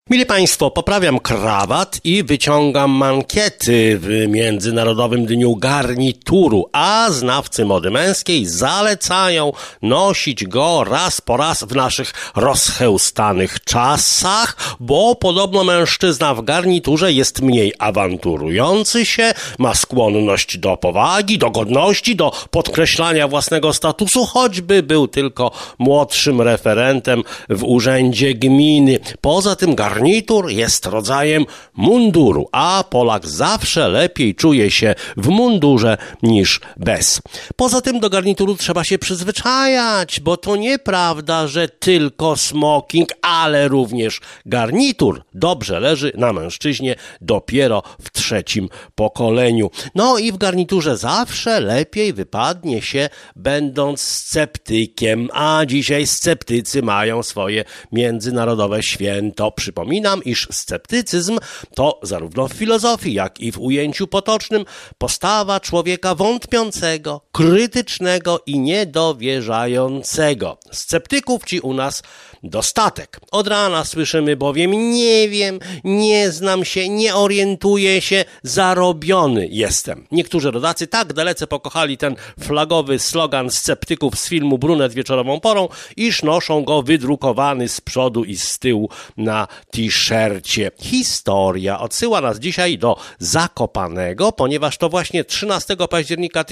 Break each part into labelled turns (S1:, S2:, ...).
S1: Mili Państwo, poprawiam krawat i wyciągam mankiety w Międzynarodowym Dniu Garnituru, a znawcy mody męskiej zalecają nosić go raz po raz w naszych rozchełstanych czasach, bo podobno mężczyzna w garniturze jest mniej awanturujący się, ma skłonność do powagi, do godności, do podkreślania własnego statusu, choćby był tylko młodszym referentem w urzędzie gminy. Poza tym garnitur jest rodzajem munduru, a Polak zawsze lepiej czuje się w mundurze niż bez. Poza tym do garnituru trzeba się przyzwyczajać, bo to nieprawda, że tylko smoking, ale również garnitur dobrze leży na mężczyźnie dopiero w 3. pokoleniu. No i w garniturze zawsze lepiej wypadnie się będąc sceptykiem, a dzisiaj sceptycy mają swoje międzynarodowe święto. Przypominam, iż sceptycyzm to zarówno w filozofii, jak i w ujęciu potocznym postawa człowieka wątpiącego, krytycznego i niedowierzającego. Sceptyków ci u nas dostatek. Od rana słyszymy bowiem: nie wiem, nie znam się, nie orientuję się, zarobiony jestem. Niektórzy rodacy tak dalece pokochali ten flagowy slogan sceptyków z filmu Brunet wieczorową porą, iż noszą go wydrukowany z przodu i z tyłu na t-shircie. Historia odsyła nas dzisiaj do Zakopanego, ponieważ to właśnie 13 października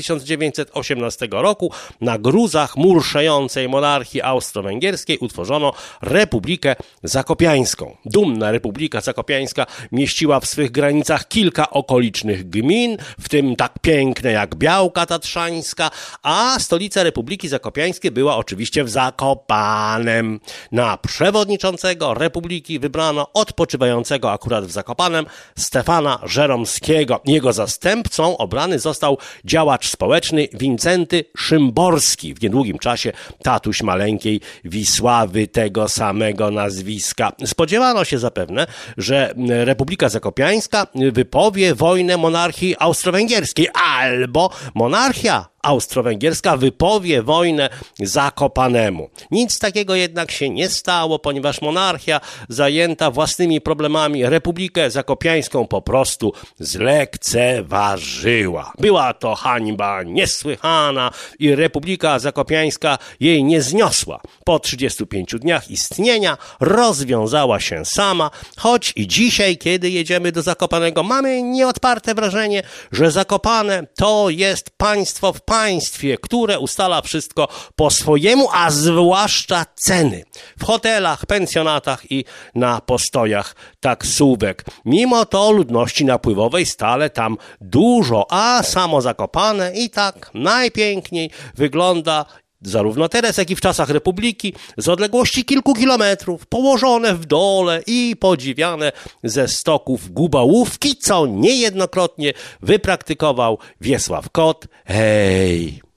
S1: 1918 roku na gruzach murszejącej monarchii austro-węgierskiej utworzono Republikę Zakopiańską. Dumna Republika Zakopiańska mieściła w swych granicach kilka okolicznych gmin, w tym tak piękne jak Białka Tatrzańska, a stolica Republiki Zakopiańskiej była oczywiście w Zakopanem. Na przewodniczącego Republiki wybrano odpoczywającego akurat w Zakopanem Stefana Żeromskiego. Jego zastępcą obrany został działacz społeczny Wincenty Szymborski, w niedługim czasie tatuś maleńkiej Wisławy tego samego nazwiska. Spodziewano się zapewne, że Republika Zakopiańska wypowie wojnę monarchii austro-węgierskiej, albo monarchia austro-węgierska wypowie wojnę Zakopanemu. Nic takiego jednak się nie stało, ponieważ monarchia zajęta własnymi problemami Republikę Zakopiańską po prostu zlekceważyła. Była to hańba niesłychana i Republika Zakopiańska jej nie zniosła. Po 35 dniach istnienia rozwiązała się sama, choć i dzisiaj, kiedy jedziemy do Zakopanego, mamy nieodparte wrażenie, że Zakopane to jest państwo w państwie, które ustala wszystko po swojemu, a zwłaszcza ceny. W hotelach, pensjonatach i na postojach taksówek. Mimo to ludności napływowej stale tam dużo, a samo Zakopane i tak najpiękniej wygląda zarówno teraz, jak i w czasach Republiki, z odległości kilku kilometrów, położone w dole i podziwiane ze stoków Gubałówki, co niejednokrotnie wypraktykował Wiesław Kot. Hej!